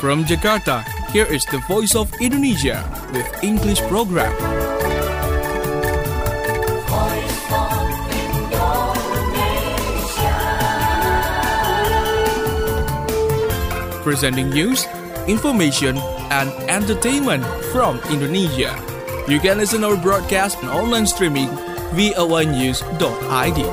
From Jakarta, here is the Voice of Indonesia with English program. Voice of Indonesia. Presenting news, information, and entertainment from Indonesia. You can listen our broadcast and online streaming voanews.id.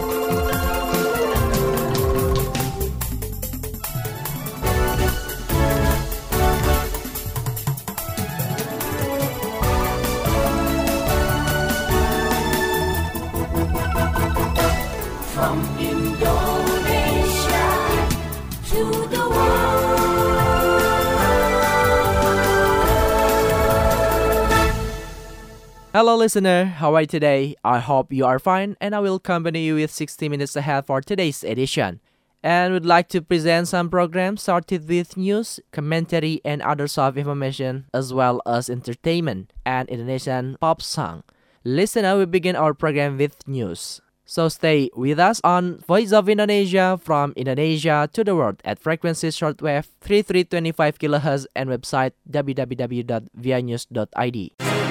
From Indonesia to the Hello listener, how are you today? I hope you are fine and I will accompany you with 60 minutes ahead for today's edition. And would like to present some programs started with news, commentary and other soft information as well as entertainment and Indonesian pop song. Listener, we begin our program with news. So stay with us on Voice of Indonesia from Indonesia to the world at frequency shortwave 3325 kHz and website www.vianews.id.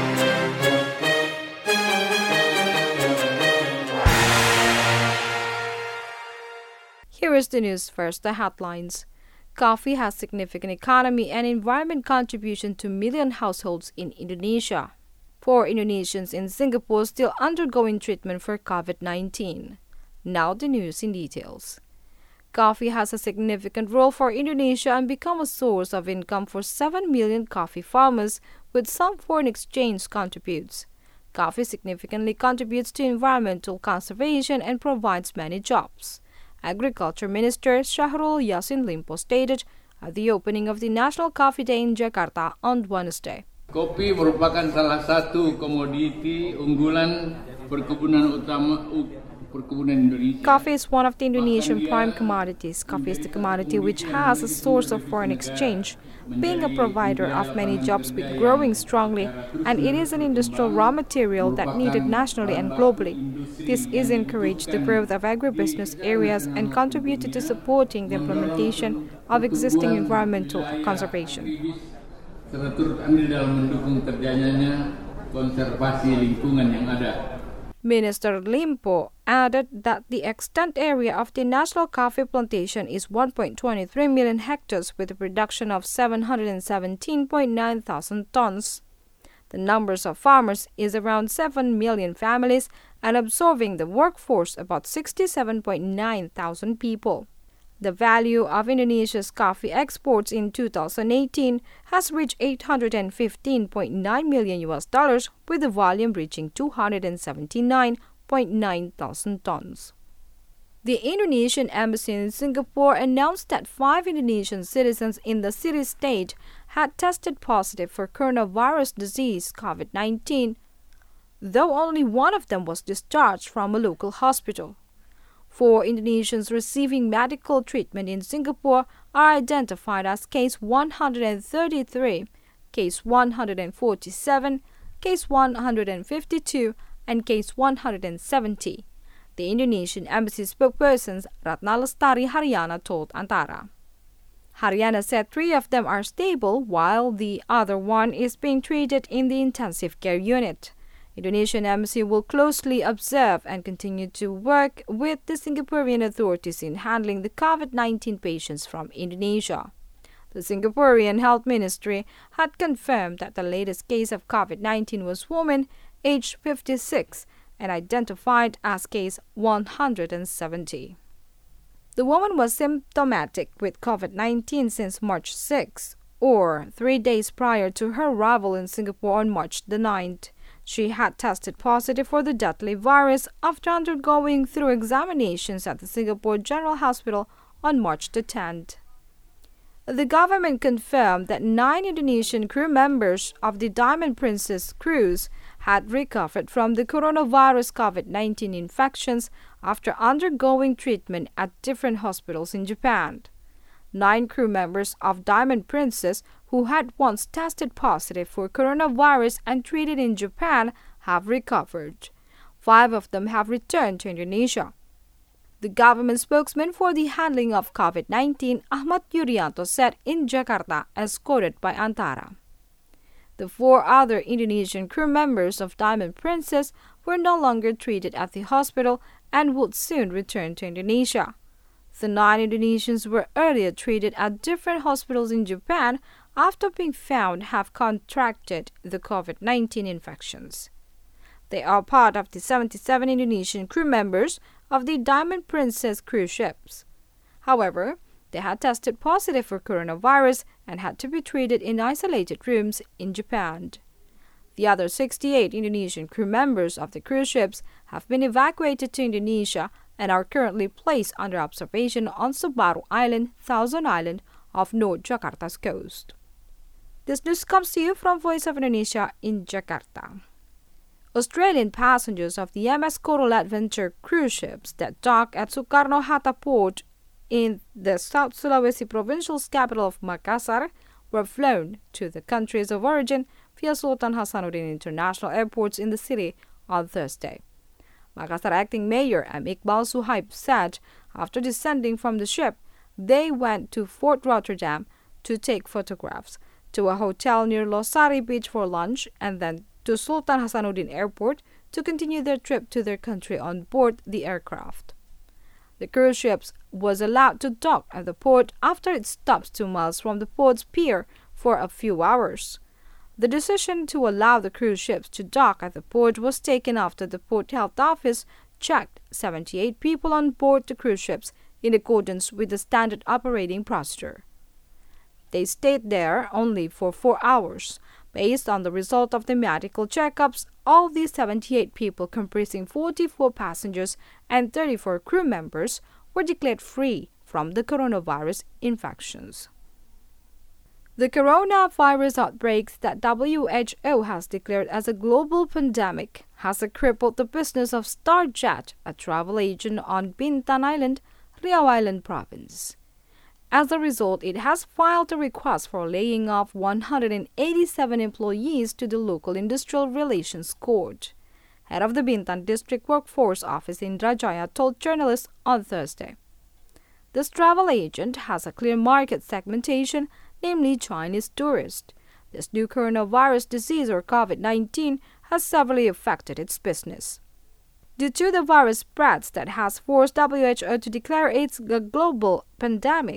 Here is the news first, the headlines. Coffee has significant economy and environment contribution to million households in Indonesia. 4 Indonesians in Singapore still undergoing treatment for COVID-19. Now the news in details. Coffee has a significant role for Indonesia and become a source of income for 7 million coffee farmers, with some foreign exchange contributes. Coffee significantly contributes to environmental conservation and provides many jobs. Agriculture Minister Syahrul Yassin Limpo stated at the opening of the National Coffee Day in Jakarta on Wednesday. Kopi merupakan salah satu komoditi unggulan perkebunan Indonesia. Coffee is one of the Indonesian prime commodities. Coffee is the commodity which has a source of foreign exchange, being a provider of many jobs with growing strongly, and it is an industrial raw material that needed nationally and globally. This is encouraged the growth of agribusiness areas and contributed to supporting the implementation of existing environmental conservation. Serta turut andil dalam mendukung terjadinya konservasi lingkungan yang ada. Minister Limpo added that the extent area of the national coffee plantation is 1.23 million hectares with a production of 717.9 thousand tons. The numbers of farmers is around 7 million families and absorbing the workforce about 67.9 thousand people. The value of Indonesia's coffee exports in 2018 has reached $815.9 million with the volume reaching 279.9 thousand tons. The Indonesian embassy in Singapore announced that 5 Indonesian citizens in the city-state had tested positive for coronavirus disease COVID-19, though only one of them was discharged from a local hospital. 4 Indonesians receiving medical treatment in Singapore are identified as Case 133, Case 147, Case 152, and Case 170. The Indonesian embassy spokesperson Ratna Lestari Haryana told Antara. Haryana said 3 of them are stable while the other one is being treated in the intensive care unit. Indonesian embassy will closely observe and continue to work with the Singaporean authorities in handling the COVID-19 patients from Indonesia. The Singaporean Health Ministry had confirmed that the latest case of COVID-19 was woman aged 56 and identified as case 170. The woman was symptomatic with COVID-19 since March 6, or 3 days prior to her arrival in Singapore on March the 9th. She had tested positive for the deadly virus after undergoing thorough examinations at the Singapore General Hospital on March the 10th. The government confirmed that 9 Indonesian crew members of the Diamond Princess cruise had recovered from the coronavirus COVID-19 infections after undergoing treatment at different hospitals in Japan. 9 crew members of Diamond Princess who had once tested positive for coronavirus and treated in Japan have recovered. 5 of them have returned to Indonesia. The government spokesman for the handling of COVID-19, Ahmad Yuryanto, said in Jakarta, as quoted by Antara. The 4 other Indonesian crew members of Diamond Princess were no longer treated at the hospital and would soon return to Indonesia. The 9 Indonesians were earlier treated at different hospitals in Japan after being found have contracted the COVID-19 infections. They are part of the 77 Indonesian crew members of the Diamond Princess cruise ships. However, they had tested positive for coronavirus and had to be treated in isolated rooms in Japan. The other 68 Indonesian crew members of the cruise ships have been evacuated to Indonesia and are currently placed under observation on Sebaru Island, Thousand Island, off North Jakarta's coast. This news comes to you from Voice of Indonesia in Jakarta. Australian passengers of the MS Coral Adventure cruise ships that dock at Soekarno-Hatta Port in the South Sulawesi provincial capital of Makassar were flown to the countries of origin via Sultan Hasanuddin International Airports in the city on Thursday. Makassar Acting Mayor M. Iqbal Suhaib said after descending from the ship, they went to Fort Rotterdam to take photographs, to a hotel near Losari Beach for lunch, and then to Sultan Hasanuddin Airport to continue their trip to their country on board the aircraft. The cruise ship was allowed to dock at the port after it stopped 2 miles from the port's pier for a few hours. The decision to allow the cruise ships to dock at the port was taken after the Port Health Office checked 78 people on board the cruise ships in accordance with the standard operating procedure. They stayed there only for 4 hours. Based on the result of the medical checkups, all these 78 people, comprising 44 passengers and 34 crew members, were declared free from the coronavirus infections. The coronavirus outbreaks that WHO has declared as a global pandemic has crippled the business of StarJet, a travel agent on Bintan Island, Riau Island province. As a result, it has filed a request for laying off 187 employees to the local industrial relations court. Head of the Bintan District Workforce Office in Indrajaya told journalists on Thursday. This travel agent has a clear market segmentation, namely Chinese tourists. This new coronavirus disease or COVID-19 has severely affected its business. Due to the virus spreads that has forced WHO to declare it a global pandemic,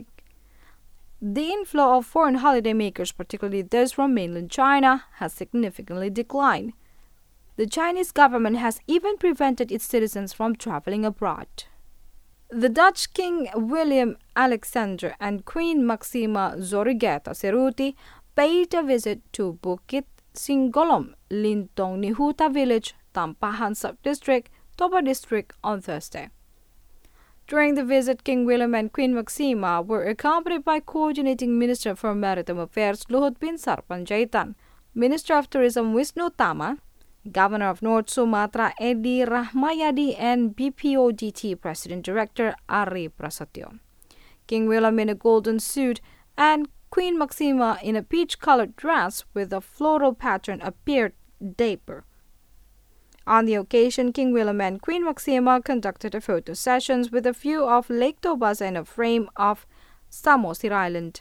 the inflow of foreign holidaymakers, particularly those from mainland China, has significantly declined. The Chinese government has even prevented its citizens from traveling abroad. The Dutch King William Alexander and Queen Maxima Zorigeta Ceruti paid a visit to Bukit Singgolom, Lintong Nihuta Village, Tampahan Subdistrict, Toba District on Thursday. During the visit, King William and Queen Maxima were accompanied by Coordinating Minister for Maritime Affairs Luhut Binsar Panjaitan, Minister of Tourism Wisnu Tama, Governor of North Sumatra Edi Rahmayadi, and BPODT President Director Ari Prasetyo. King William in a golden suit and Queen Maxima in a peach-colored dress with a floral pattern appeared dapper. On the occasion, King William and Queen Maxima conducted a photo sessions with a view of Lake Tobas and a frame of Samosir Island.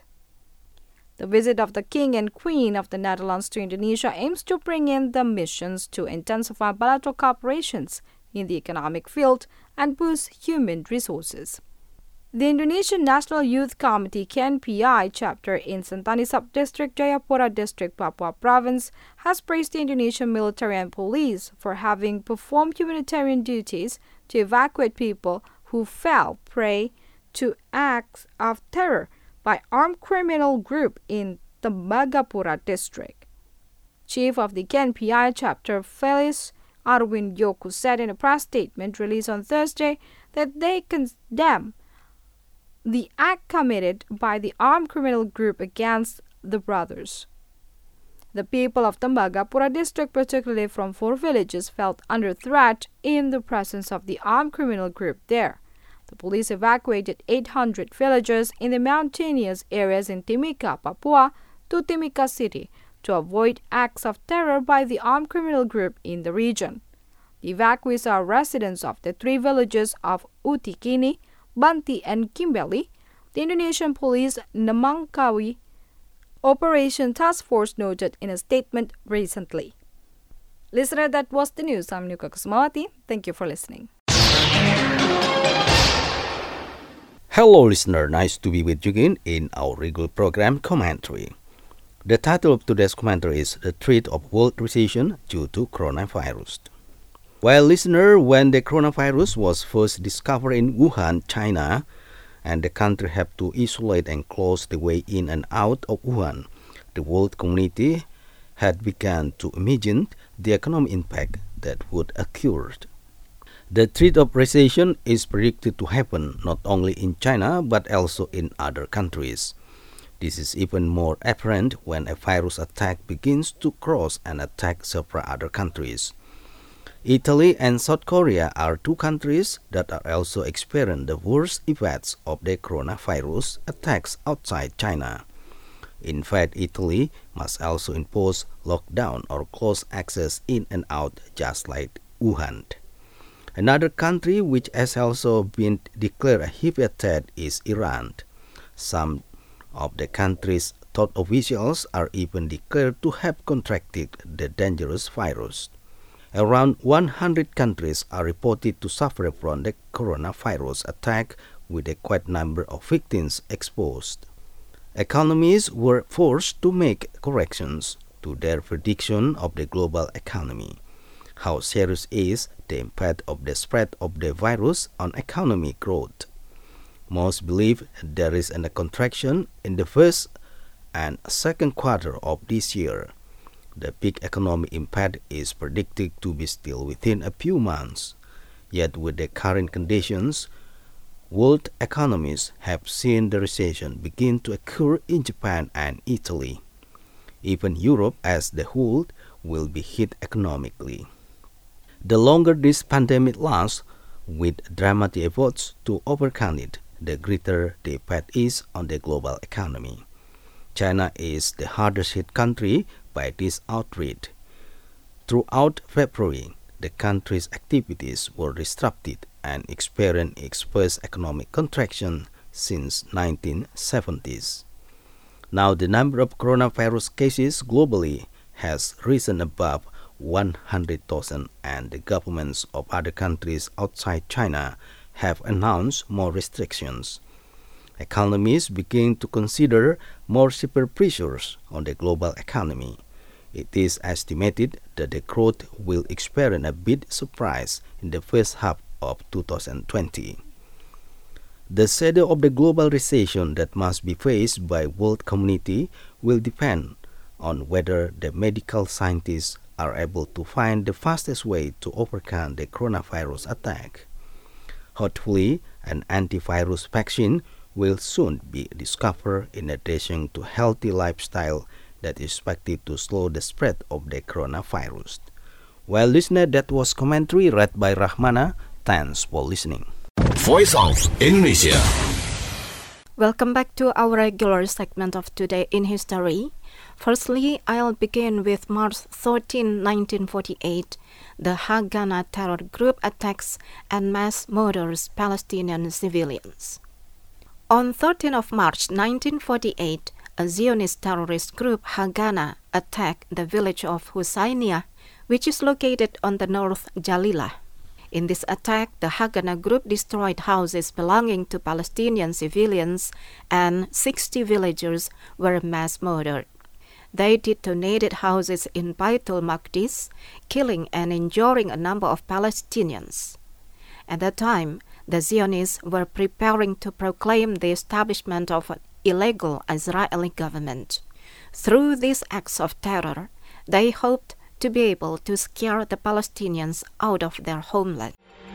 The visit of the King and Queen of the Netherlands to Indonesia aims to bring in the missions to intensify bilateral cooperations in the economic field and boost human resources. The Indonesian National Youth Committee KNPI chapter in Sentani Subdistrict, Jayapura District, Papua Province has praised the Indonesian military and police for having performed humanitarian duties to evacuate people who fell prey to acts of terror by armed criminal group in Tembagapura District. Chief of the KNPI chapter Felis Arwin Yoku said in a press statement released on Thursday that they condemn the act committed by the armed criminal group against the brothers. The people of Tembagapura district, particularly from 4 villages, felt under threat in the presence of the armed criminal group there. The police evacuated 800 villagers in the mountainous areas in Timika, Papua, to Timika City to avoid acts of terror by the armed criminal group in the region. The The evacuees are residents of the 3 villages of Utikini, Banti, and Kimbeli. The Indonesian Police Nemangkawi Operation Task Force noted in a statement recently. Listener, that was the news. I'm Nuka Kusmawati. Thank you for listening. Hello listener, nice to be with you again in our regular program Commentary. The title of today's commentary is The Threat of World Recession Due to Coronavirus. Well listener, when the coronavirus was first discovered in Wuhan, China, and the country had to isolate and close the way in and out of Wuhan, the world community had begun to imagine the economic impact that would occur. The threat of recession is predicted to happen not only in China but also in other countries. This is even more apparent when a virus attack begins to cross and attack several other countries. Italy and South Korea are 2 countries that are also experiencing the worst effects of the coronavirus attacks outside China. In fact, Italy must also impose lockdown or close access in and out just like Wuhan. Another country which has also been declared a heavy threat is Iran. Some of the country's top officials are even declared to have contracted the dangerous virus. Around 100 countries are reported to suffer from the coronavirus attack, with a quite number of victims exposed. Economies were forced to make corrections to their prediction of the global economy. How serious is the impact of the spread of the virus on economic growth? Most believe there is a contraction in the first and second quarter of this year. The peak economic impact is predicted to be still within a few months. Yet with the current conditions, world economies have seen the recession begin to occur in Japan and Italy. Even Europe as the whole will be hit economically. The longer this pandemic lasts, with dramatic efforts to overcome it, the greater the impact is on the global economy. China is the hardest hit country by this outbreak. Throughout February, the country's activities were disrupted and experienced its first economic contraction since 1970s. Now the number of coronavirus cases globally has risen above 100,000, and the governments of other countries outside China have announced more restrictions. Economies begin to consider more severe pressures on the global economy. It is estimated that the growth will experience a big surprise in the first half of 2020. The shadow of the global recession that must be faced by the world community will depend on whether the medical scientists are able to find the fastest way to overcome the coronavirus attack. Hopefully, an antivirus vaccine will soon be discovered in addition to healthy lifestyle that is expected to slow the spread of the coronavirus. Well, listener, that was commentary read by Rahmana. Thanks for listening. Voice of Indonesia. Welcome back to our regular segment of Today in History. Firstly, I'll begin with March 13, 1948. The Haganah terror group attacks and mass murders Palestinian civilians. On 13 of March 1948, a Zionist terrorist group, Haganah, attacked the village of Husainiyah, which is located on the North Jalilah. In this attack, the Haganah group destroyed houses belonging to Palestinian civilians, and 60 villagers were mass murdered. They detonated houses in Baitul Maqdis, killing and injuring a number of Palestinians. At that time, the Zionists were preparing to proclaim the establishment of an illegal Israeli government. Through these acts of terror, they hoped to be able to scare the Palestinians out of their homeland.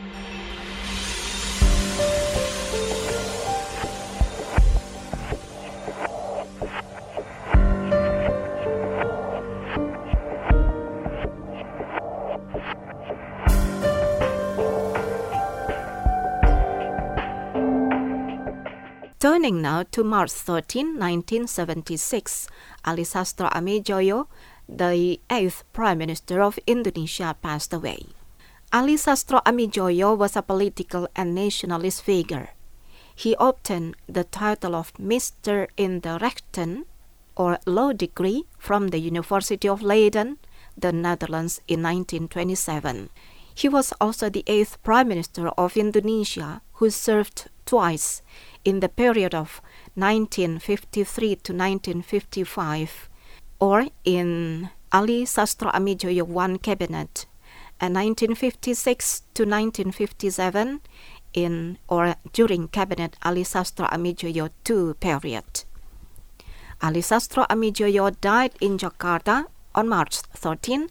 Turning now to March 13, 1976, Ali Sastro Amejoyo, the 8th Prime Minister of Indonesia, passed away. Ali Sastro Amijoyo was a political and nationalist figure. He obtained the title of Mr. in the Rechten, or law degree, from the University of Leiden, the Netherlands, in 1927. He was also the 8th Prime Minister of Indonesia, who served twice in the period of 1953 to 1955, or in Ali Sastro Amijoyo I cabinet, and 1956 to 1957 in or during cabinet Ali Sastro Amijoyo II period. Ali Sastro Amijoyo died in Jakarta on March 13,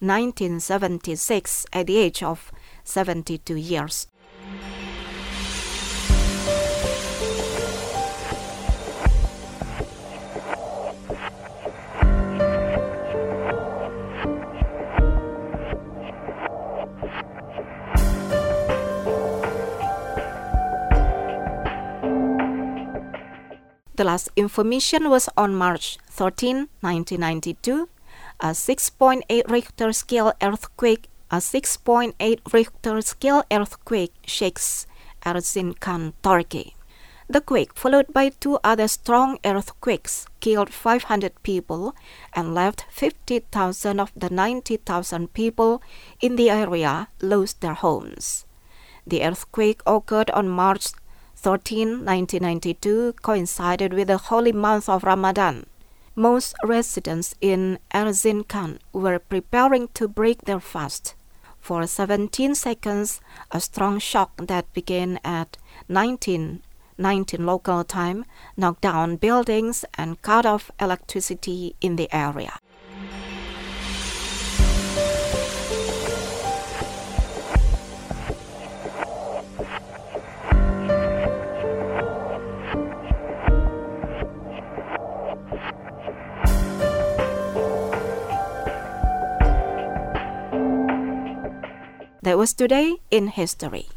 1976, at the age of 72 years. The last information was on March 13, 1992. A 6.8 Richter scale earthquake shakes Erzincan, Turkey. The quake, followed by 2 other strong earthquakes, killed 500 people and left 50,000 of the 90,000 people in the area lost their homes. The earthquake occurred on March 13, 1992, coincided with the holy month of Ramadan. Most residents in Erzincan were preparing to break their fast. For 17 seconds, a strong shock that began at 1919 local time knocked down buildings and cut off electricity in the area. That was Today in History.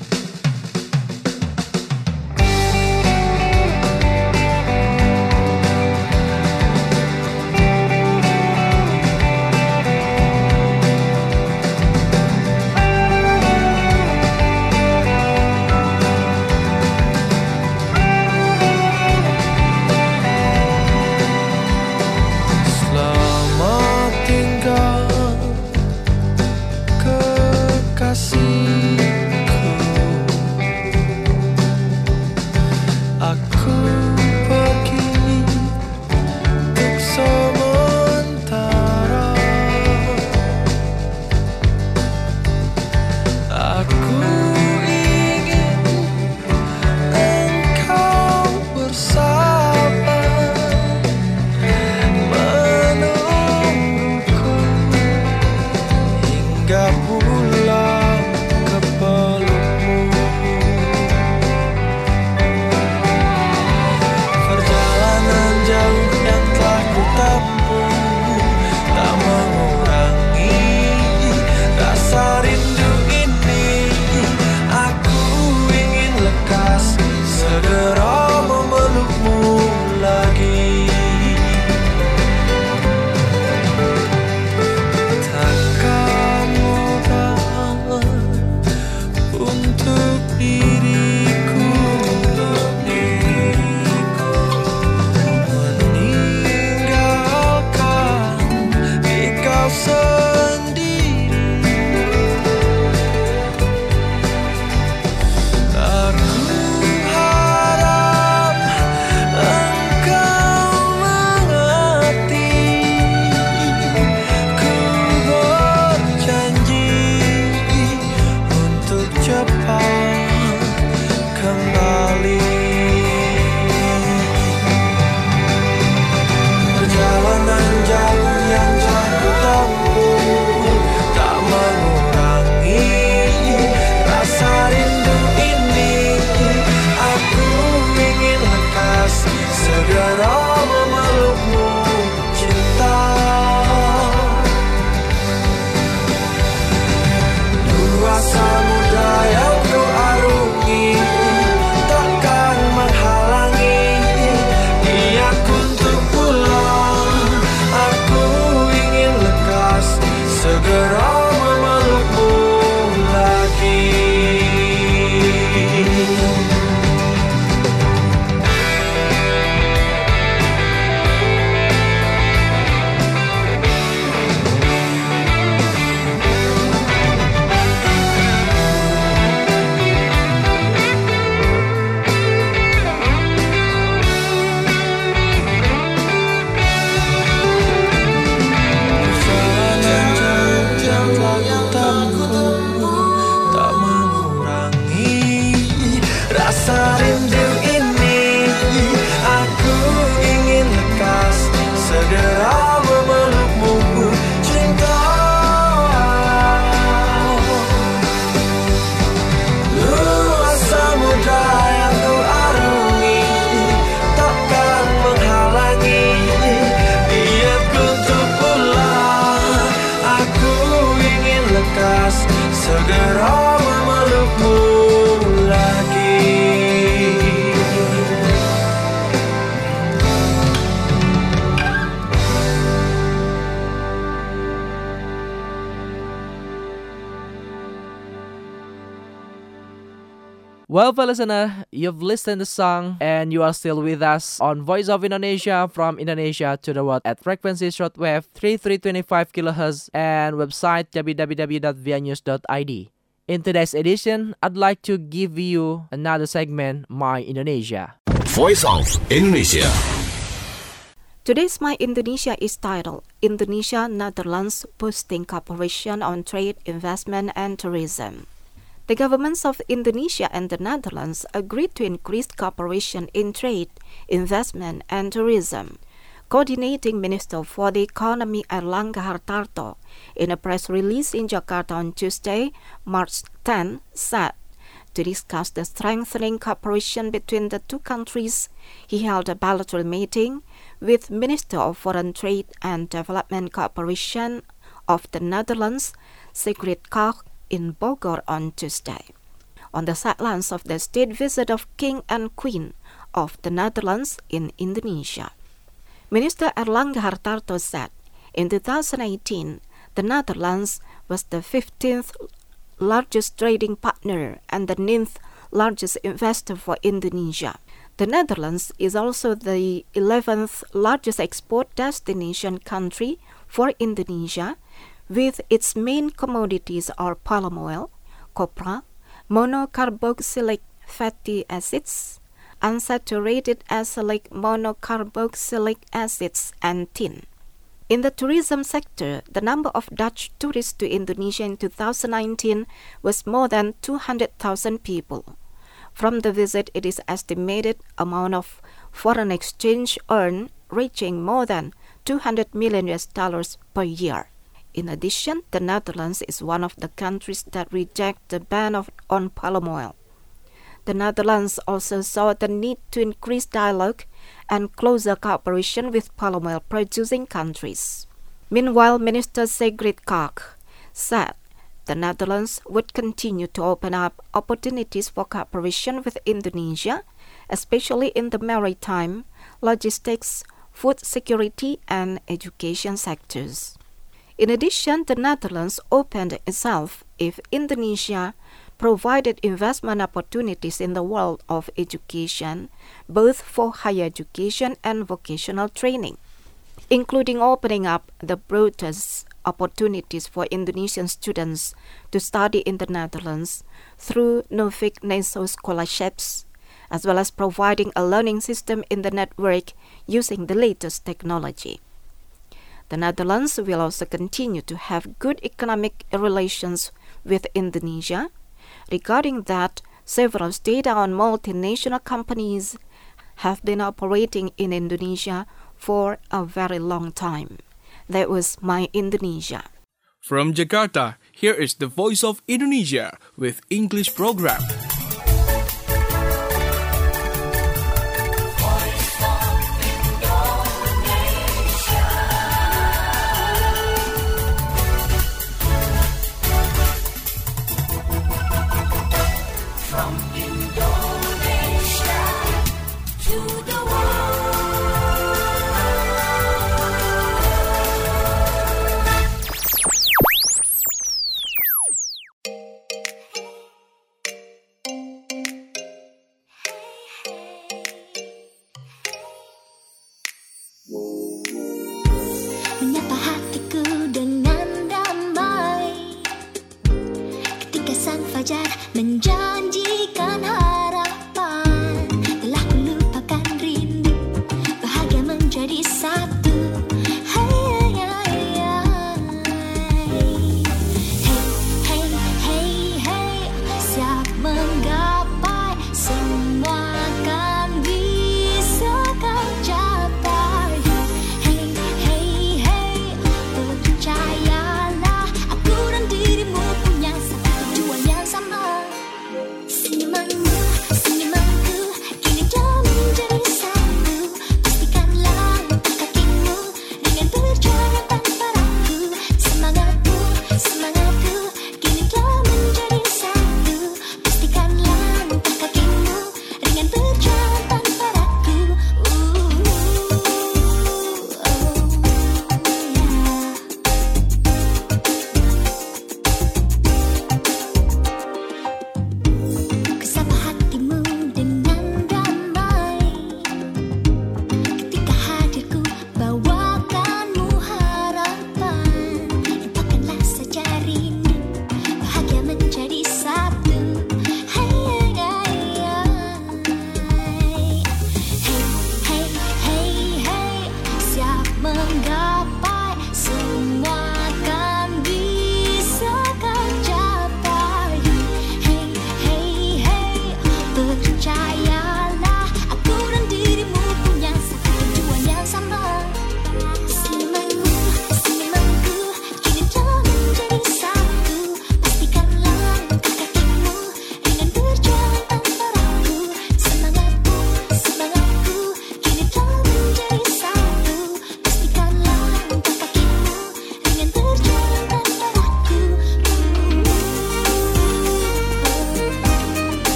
Selamat tinggal kekasihku. Well, listener, you've listened to the song and you are still with us on Voice of Indonesia from Indonesia to the world at frequency shortwave 3325 kHz and website www.vianews.id. In today's edition, I'd like to give you another segment, My Indonesia. Voice of Indonesia. Today's My Indonesia is titled Indonesia-Netherlands Boosting Cooperation on Trade, Investment and Tourism. The governments of Indonesia and the Netherlands agreed to increase cooperation in trade, investment and tourism. Coordinating Minister for the Economy Airlangga Hartarto in a press release in Jakarta on Tuesday, March 10, said, to discuss the strengthening cooperation between the two countries, he held a bilateral meeting with Minister of Foreign Trade and Development Cooperation of the Netherlands, Sigrid Kaag, in Bogor on Tuesday. On the sidelines of the state visit of King and Queen of the Netherlands in Indonesia. Minister Airlangga Hartarto said, in 2018, the Netherlands was the 15th largest trading partner and the 9th largest investor for Indonesia. The Netherlands is also the 11th largest export destination country for Indonesia, with its main commodities are palm oil, copra, monocarboxylic fatty acids, unsaturated acylic monocarboxylic acids, and tin. In the tourism sector, the number of Dutch tourists to Indonesia in 2019 was more than 200,000 people. From the visit, it is estimated amount of foreign exchange earned reaching more than $200 million per year. In addition, the Netherlands is one of the countries that reject the ban on palm oil. The Netherlands also saw the need to increase dialogue and closer cooperation with palm oil producing countries. Meanwhile, Minister Sigrid Kaag said the Netherlands would continue to open up opportunities for cooperation with Indonesia, especially in the maritime, logistics, food security, and education sectors. In addition, the Netherlands opened itself if Indonesia provided investment opportunities in the world of education, both for higher education and vocational training, including opening up the broadest opportunities for Indonesian students to study in the Netherlands through Novik NESO scholarships, as well as providing a learning system in the network using the latest technology. The Netherlands will also continue to have good economic relations with Indonesia. Regarding that, several state-owned multinational companies have been operating in Indonesia for a very long time. That was My Indonesia. From Jakarta, here is the Voice of Indonesia with English program. Menyapa hatiku dengan damai ketika sang fajar menjanjikan harapan. Telah kulupakan rindu, bahagia menjadi satu. Hey, hey, hey, hey, hey, siap menggapai, semua akan bisa kau capai. Hey, hey, hey, percayalah, aku dan dirimu punya satu tujuan yang sama. Senyumanmu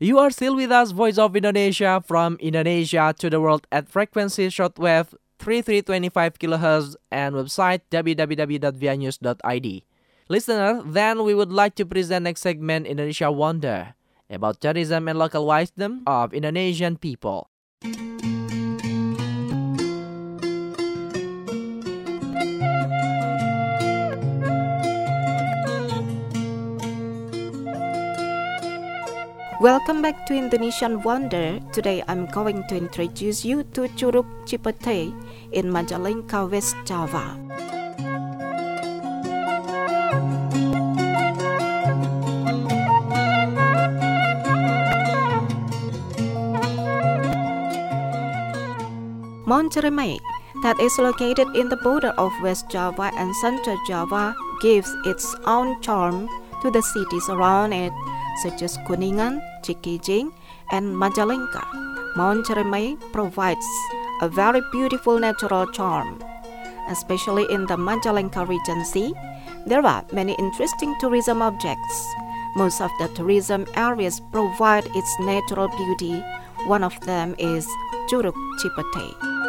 You are still with us, Voice of Indonesia, from Indonesia to the world at frequency shortwave 3325 kHz and website www.vianews.id. Listener, then we would like to present next segment, Indonesia Wonder, about tourism and local wisdom of Indonesian people. Welcome back to Indonesian Wonder. Today I'm going to introduce you to Curug Cipete in Majalengka, West Java. Mount Ceremai, that is located in the border of West Java and Central Java, gives its own charm to the cities around it, such as Kuningan, Cikijing, and Majalengka. Mount Ceremai provides a very beautiful natural charm. Especially in the Majalengka Regency, there are many interesting tourism objects. Most of the tourism areas provide its natural beauty. One of them is Curug Cipete.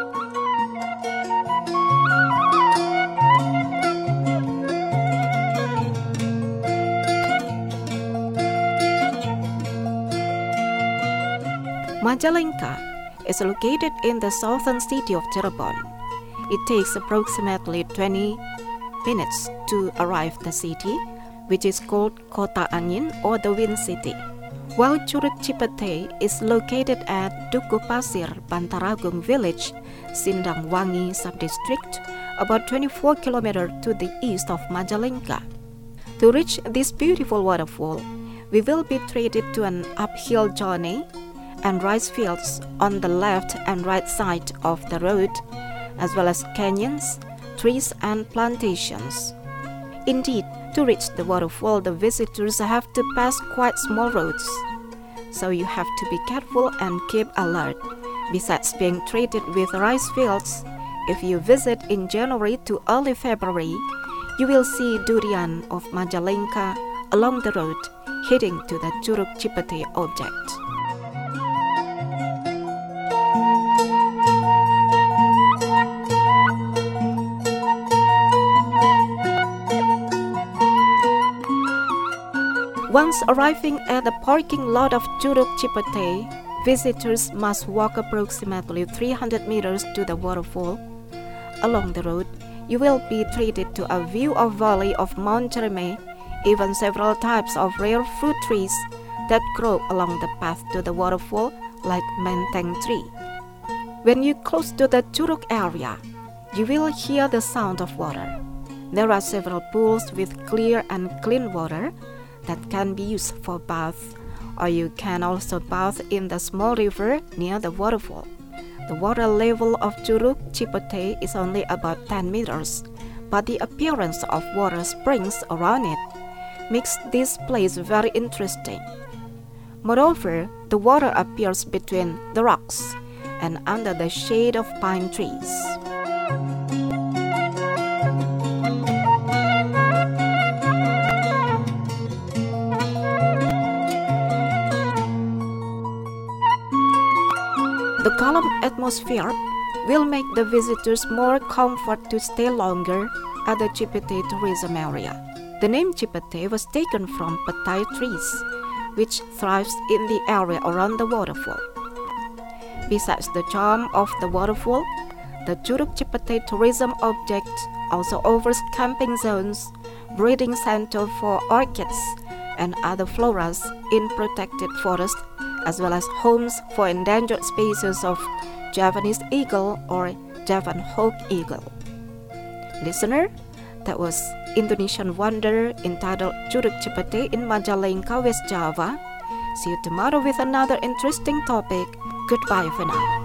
Majalengka is located in the southern city of Cirebon. It takes approximately 20 minutes to arrive the city, which is called Kota Angin or the Wind City. While Curug Cipete is located at Duku Pasir, Bantaragung village, Sindang Wangi sub-district, about 24 kilometers to the east of Majalengka. To reach this beautiful waterfall, we will be treated to an uphill journey and rice fields on the left and right side of the road, as well as canyons, trees and plantations. Indeed, to reach the waterfall, the visitors have to pass quite small roads, so you have to be careful and keep alert. Besides being treated with rice fields, if you visit in January to early February, you will see durian of Majalengka along the road heading to the Curug Cipete object. Once arriving at the parking lot of Curug Cipete, visitors must walk approximately 300 meters to the waterfall. Along the road, you will be treated to a view of valley of Mount Ceremai, even several types of rare fruit trees that grow along the path to the waterfall like menteng tree. When you close to the Curug area, you will hear the sound of water. There are several pools with clear and clean water that can be used for bath, or you can also bath in the small river near the waterfall. The water level of Curug Cipete is only about 10 meters, but the appearance of water springs around it makes this place very interesting. Moreover, the water appears between the rocks and under the shade of pine trees. The calm atmosphere will make the visitors more comfort to stay longer at the Cipete tourism area. The name Cipete was taken from petai trees, which thrives in the area around the waterfall. Besides the charm of the waterfall, the Curug Cipete tourism object also offers camping zones, breeding center for orchids and other floras in protected forest, as well as homes for endangered species of Javanese eagle or Javan hawk eagle. Listener, that was Indonesian Wonder entitled Curug Cipete in Majalengka, West Java. See you tomorrow with another interesting topic. Goodbye for now.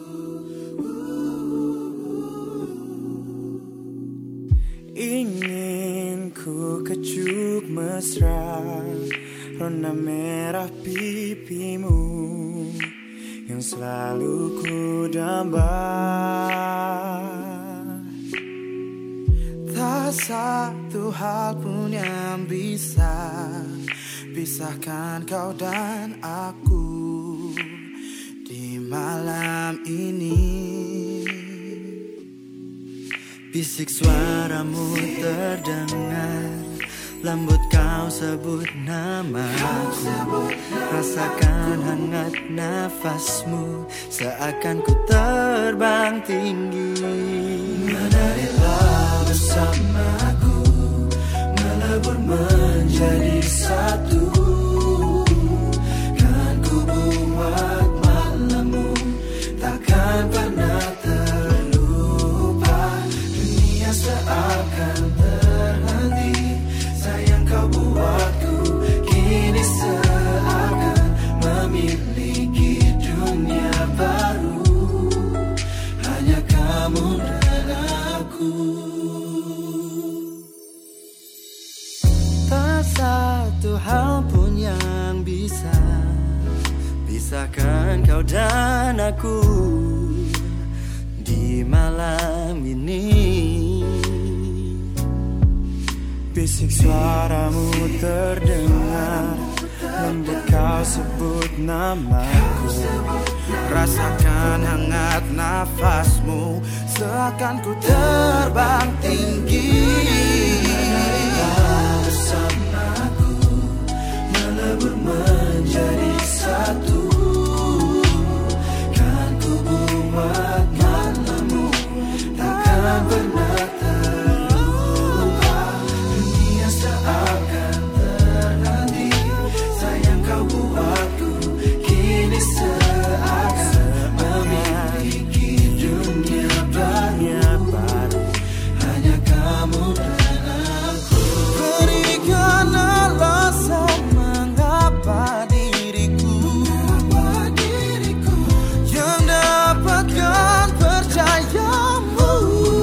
Ingin mesra, rona merah pipimu yang selalu ku damba. Tak satu hal pun yang bisa pisahkan kau dan aku di malam ini. Bisik suaramu terdengar, lembut kau sebut namaku. Rasakan hangat nafasmu, seakan ku terbang tinggi. Menarilah bersamaku, melebur menjadi satu. Kan ku buat malammu takkan pernah terlupa. Dunia seakan terhenti, sayang kau buatku kini seakan memiliki dunia baru. Hanya kamu dan aku. Tak satu hal pun yang bisa pisahkan kau dan aku di malam ini. Bisik suaramu terdengar, lembut kau sebut namaku. Rasakan hangat nafasmu, seakan ku terbang tinggi. Menarilah bersamaku, melebur menjadi satu. Kan ku buat malammu takkan pernah terlupa. Dunia seakan terhenti, sayang kau buatku kini seakan memiliki dunia baru. Hanya kamu dan aku. Berikan alasan mengapa diriku yang dapatkan percayamu.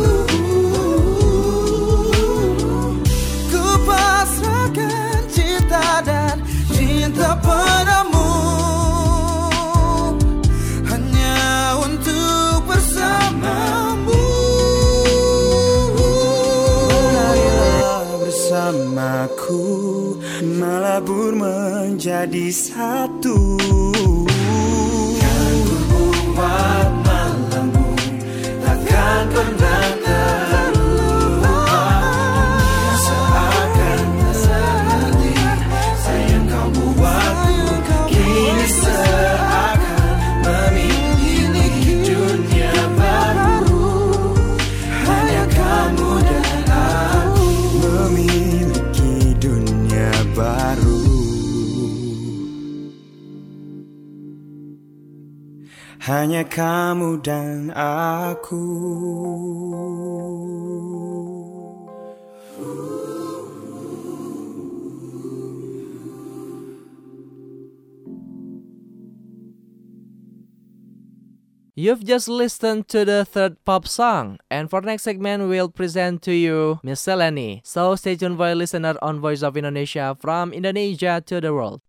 Ku pasrahkan cinta dan cinta padamu, hanya untuk bersamamu. Marilah bersamaku, melebur menjadi satu. Kan ku buat malammu takkan pernah terlupa. Dunia seakan terhenti, sayang kau buatku kini seakan memiliki dunia baru. Hanya kamu dan aku memiliki dunia baru. Hanya kamu dan aku. You've just listened to the third pop song, and for next segment we'll present to you Miscellany. So stay tuned for a listener on Voice of Indonesia, from Indonesia to the world.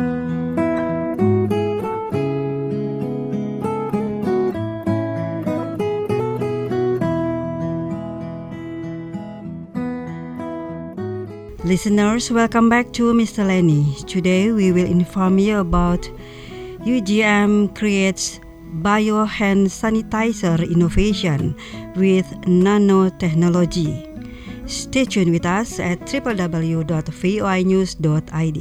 Listeners, welcome back to Miscellany. Today we will inform you about UGM creates bio-hand sanitizer innovation with nanotechnology. Stay tuned with us at www.voinews.id.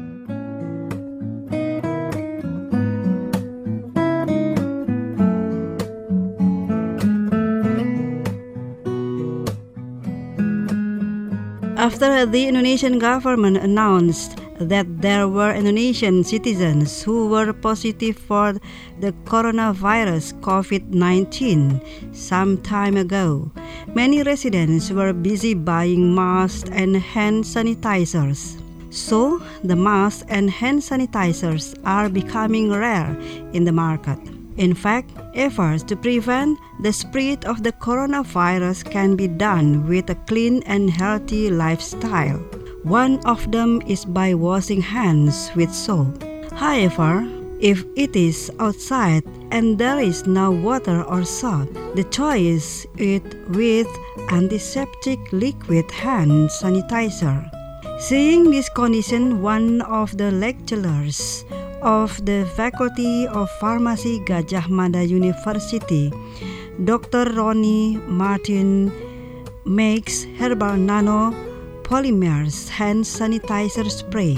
After the Indonesian government announced that there were Indonesian citizens who were positive for the coronavirus COVID-19 some time ago, many residents were busy buying masks and hand sanitizers. So, the masks and hand sanitizers are becoming rare in the market. In fact, efforts to prevent the spread of the coronavirus can be done with a clean and healthy lifestyle. One of them is by washing hands with soap. However, if it is outside and there is no water or soap, the choice is with antiseptic liquid hand sanitizer. Seeing this condition, one of the lecturers of the Faculty of Pharmacy Gadjah Mada University, Dr. Ronnie Martin, makes herbal nanopolymers hand sanitizer spray.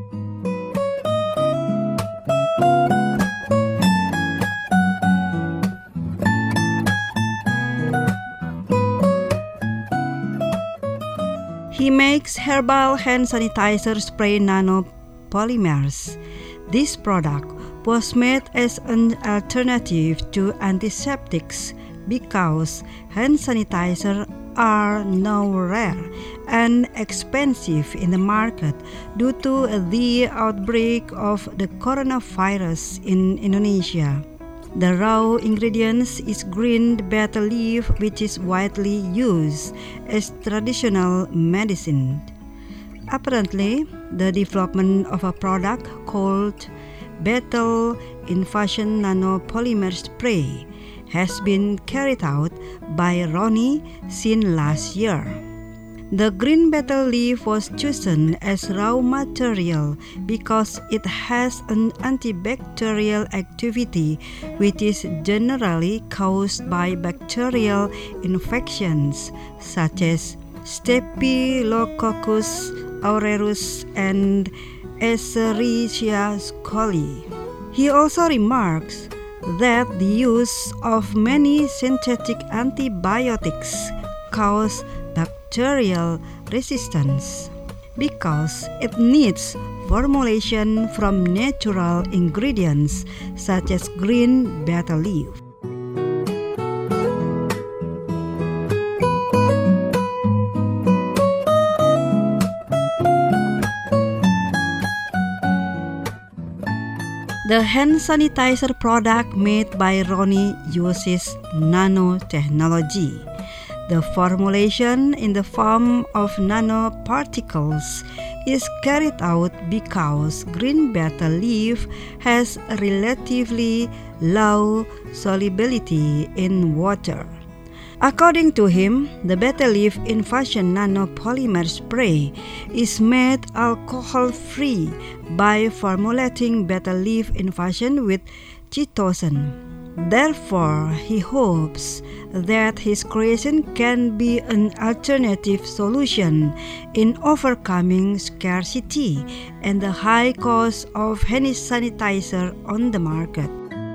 He makes herbal hand sanitizer spray nanopolymers. This product was made as an alternative to antiseptics because hand sanitizer are now rare and expensive in the market due to the outbreak of the coronavirus in Indonesia. The raw ingredients is green betel leaf, which is widely used as traditional medicine. Apparently, the development of a product called betel infusion nanopolymer spray has been carried out by Ronnie since last year. The green betel leaf was chosen as raw material because it has an antibacterial activity which is generally caused by bacterial infections such as Staphylococcus aureus and Escherichia coli. He also remarks that the use of many synthetic antibiotics cause bacterial resistance because it needs formulation from natural ingredients such as green betel leaf. The hand sanitizer product made by Ronnie uses nanotechnology. The formulation in the form of nanoparticles is carried out because green betel leaf has a relatively low solubility in water. According to him, the betel leaf infusion nanopolymer spray is made alcohol-free by formulating betel leaf infusion with chitosan. Therefore, he hopes that his creation can be an alternative solution in overcoming scarcity and the high cost of hand sanitizer on the market.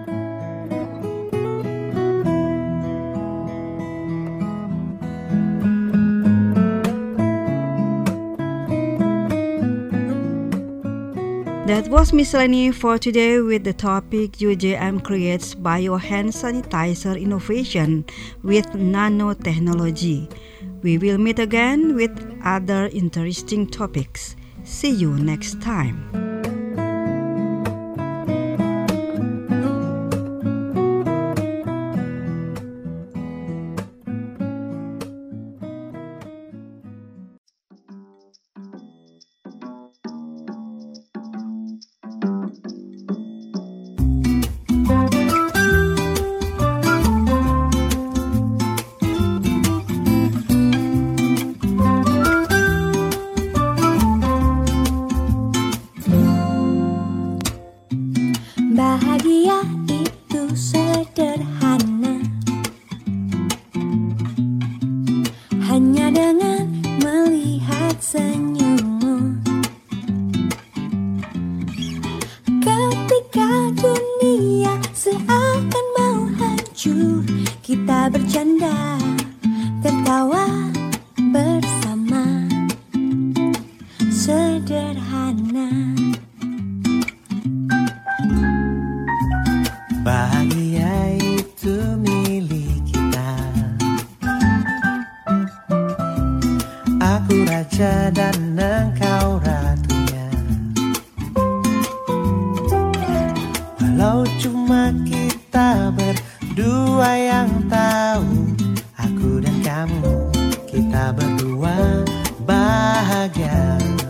That was Miscellany for today with the topic UJM creates bio-hand sanitizer innovation with nanotechnology. We will meet again with other interesting topics. See you next time. Bahagia itu sederhana, hanya dengan melihat senyummu. Ketika dunia seakan mau hancur, kita bercanda, tertawa bersama. Sederhana. Bahagia itu milik kita. Aku raja dan engkau ratunya. Walau cuma kita berdua yang tahu, aku dan kamu, kita berdua bahagia.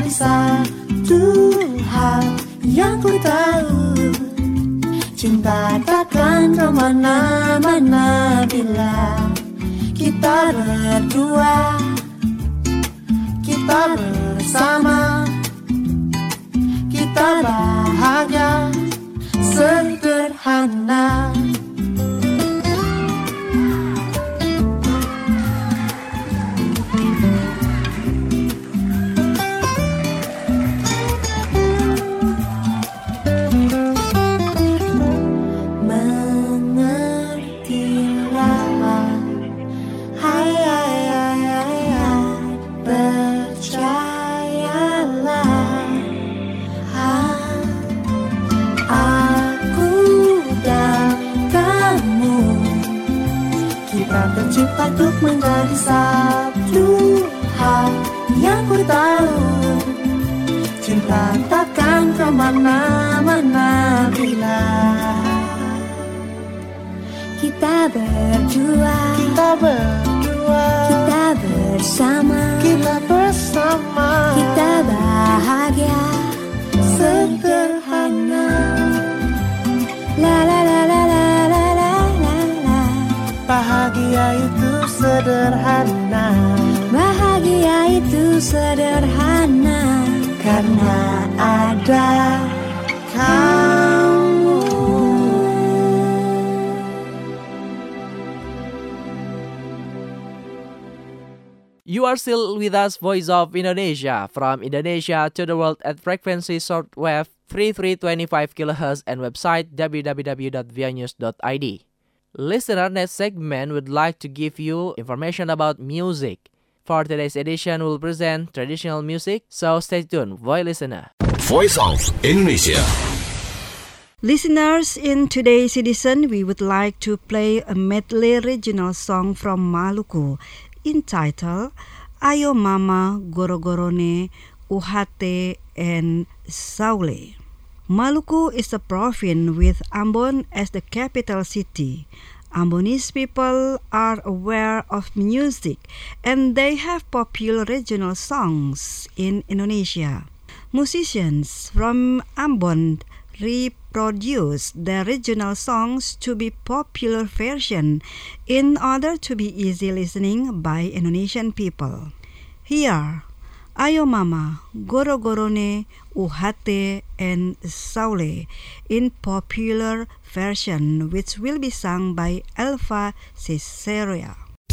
menjadi satu hal yang ku tahu, cinta takkan kemana-mana bila kita berdua, kita bersama, kita bahagia sederhana. Tercipta untuk menjadi satu hal yang ku tahu, cinta takkan kemana-mana bila kita berdua, kita bersama, kita bahagia sederhana. La la la la la la la la. Bahagia itu sederhana, bahagia itu sederhana karena ada kamu. You are still with us, Voice of Indonesia, from Indonesia to the world at frequency shortwave 3325 kHz and website www.vianews.id. Listener, next segment would like to give you information about music. For today's edition, we'll present traditional music, so stay tuned, Voice listener. Voice of Indonesia. Listeners, in today's edition, we would like to play a medley regional song from Maluku entitled Ayo Mama Goro-Gorone Uhate and Saule. Maluku is a province with Ambon as the capital city. Ambonese people are aware of music and they have popular regional songs in Indonesia. Musicians from Ambon reproduce their regional songs to be popular version in order to be easy listening by Indonesian people. Here, Ayo Mama, Goro-Gorone, Uhate, and Saule in popular version which will be sung by Elva Ciceria.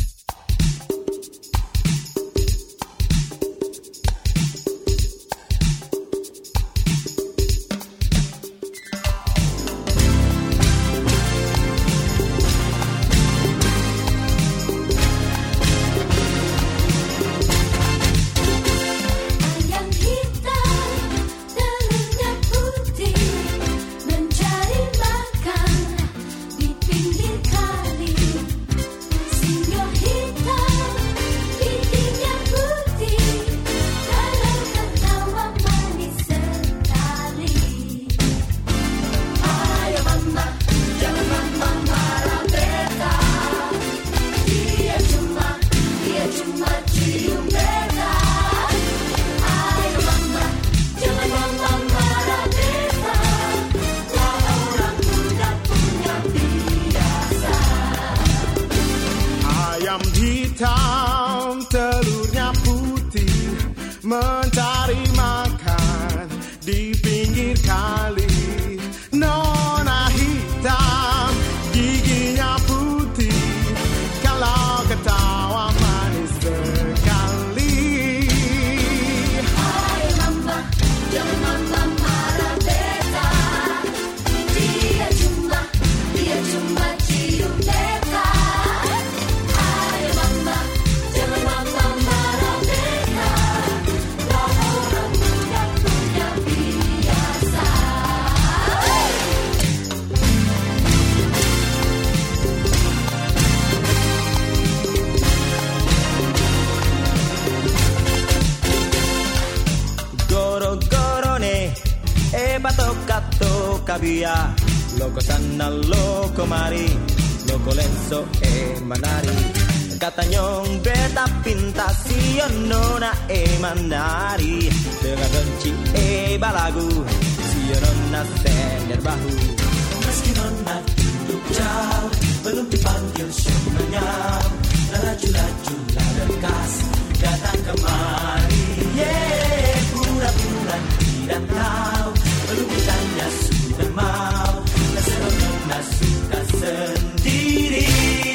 Mencari makan di pinggir kali. Nona hitam, giginya putih, kalau ketawa manis sekali. Hai mama, jangan mama marah beta. Dia cuma cium beta. Hai mama, jangan mama marah beta. Toca via, loco sana, loco mari, loco lenzo e manari. Katanyong beta pinta siono na mandari. Dengan benci balagu siono na sender bahu. Meski nona duduk jauh, belum dipanggil syukurnya. Laju-laju lekas datang kemari. Pura-pura tidak tahu, belum ditanya sudah mau. Nona suka sendiri.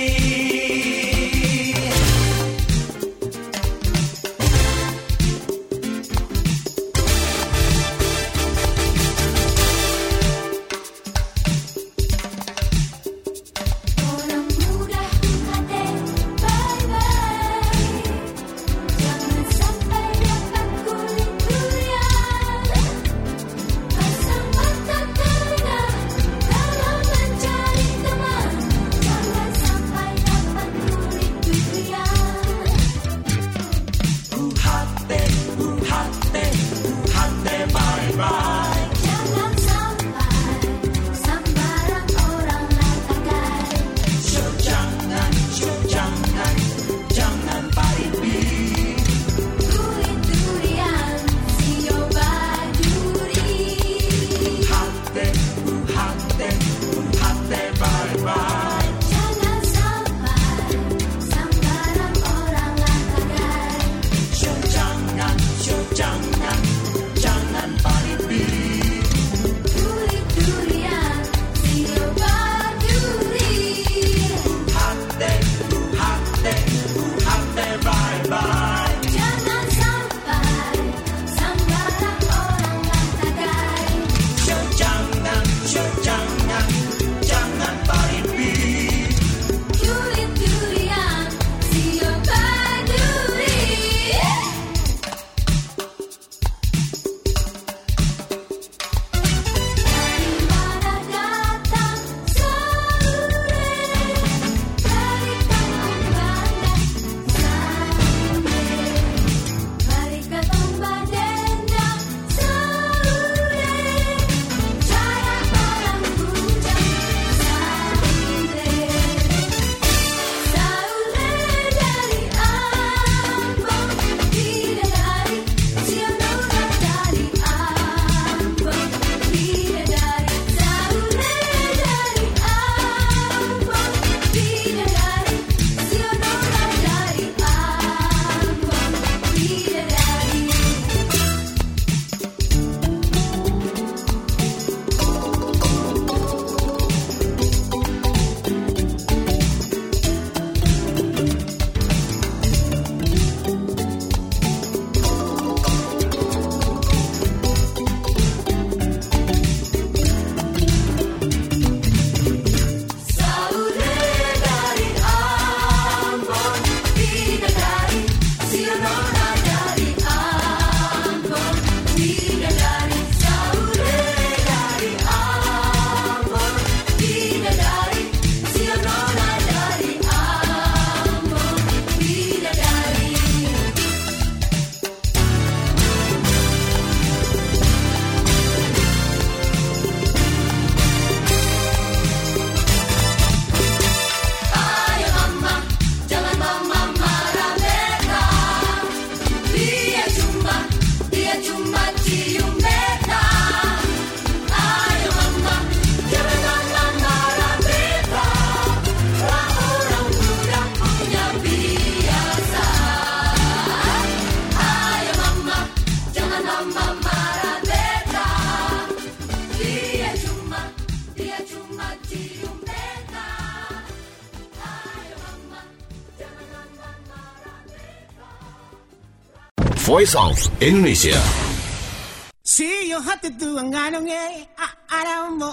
Voice of Indonesia. Si yung hati tu ang anong araw mo.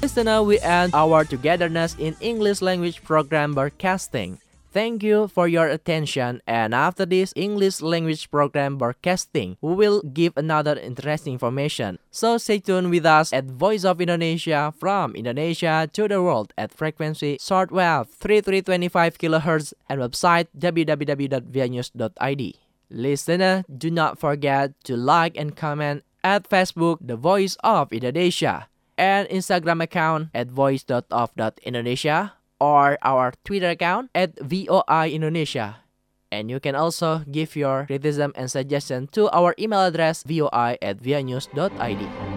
Listener, we end our togetherness in English language program broadcasting. Thank you for your attention, and after this English language program broadcasting, we will give another interesting information. So stay tuned with us at Voice of Indonesia from Indonesia to the world at frequency shortwave 3325 kHz and website www.vianews.id. Listener, do not forget to like and comment at Facebook The Voice of Indonesia and Instagram account at voice.of.indonesia or our Twitter account at VOI Indonesia. And you can also give your criticism and suggestion to our email address voi@vianews.id.